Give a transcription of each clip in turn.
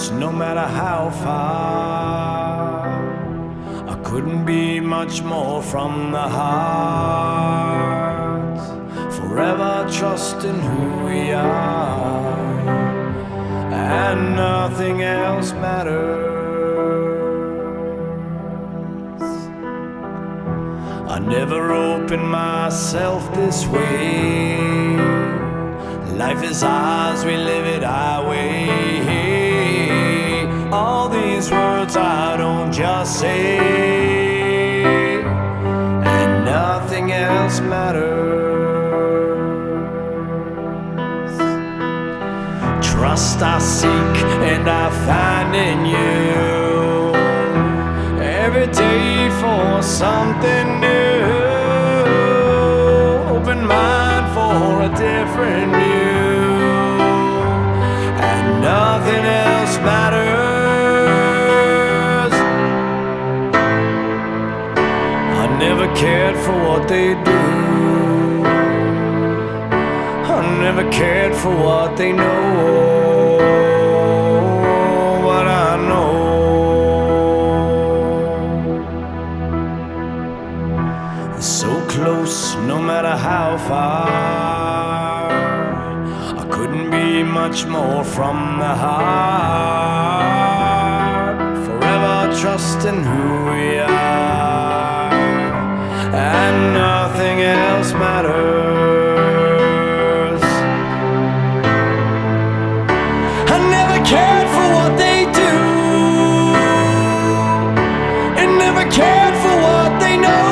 close, no matter how far. I couldn't be much more from the heart. Forever trusting who we are, and nothing else matters. I never opened myself this way. Life is ours, we live it our way. All these words I don't just say, and nothing else matters. Trust I seek and I find in you, every day for something new. Open mind for a different view, and nothing else matters. I never cared for what they do, I never cared for what they know, but I know so close, no matter how far. I couldn't be much more from the heart. Forever trusting who we are, and nothing else matters. I never cared for what they do, and never cared for what they know.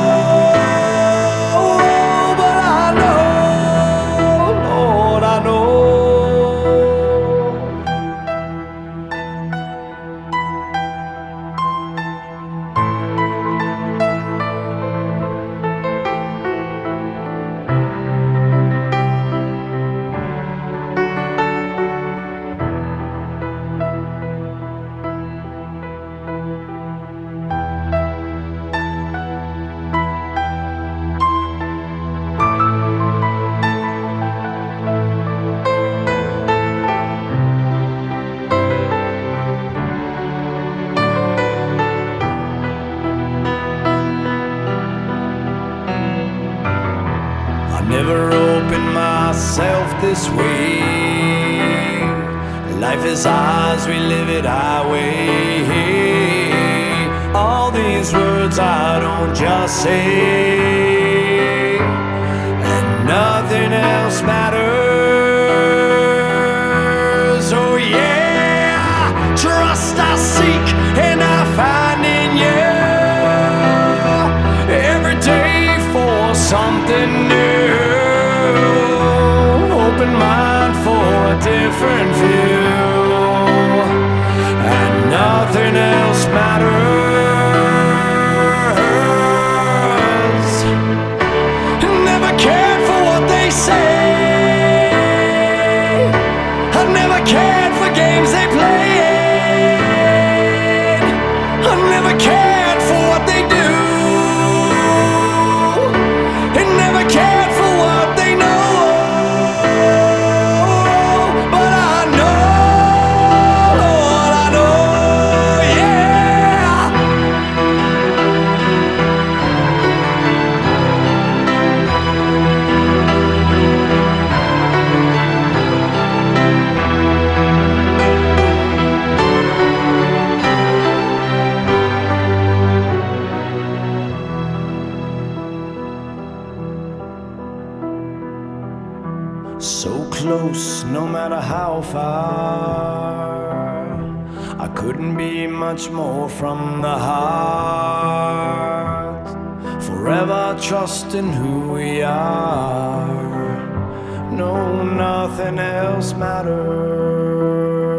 Never opened myself this way. Life is ours, we live it our way. All these words I don't just say, and nothing else matters. Oh yeah, trust I seek and I find in you, every day for something new. Open mind for a different view, and nothing else matters. Never cared for what they say, I never cared for games they played, I never cared for what they do, and never cared for what they know. So close, no matter how far. I couldn't be much more from the heart. Forever trusting who we are. No, nothing else matters.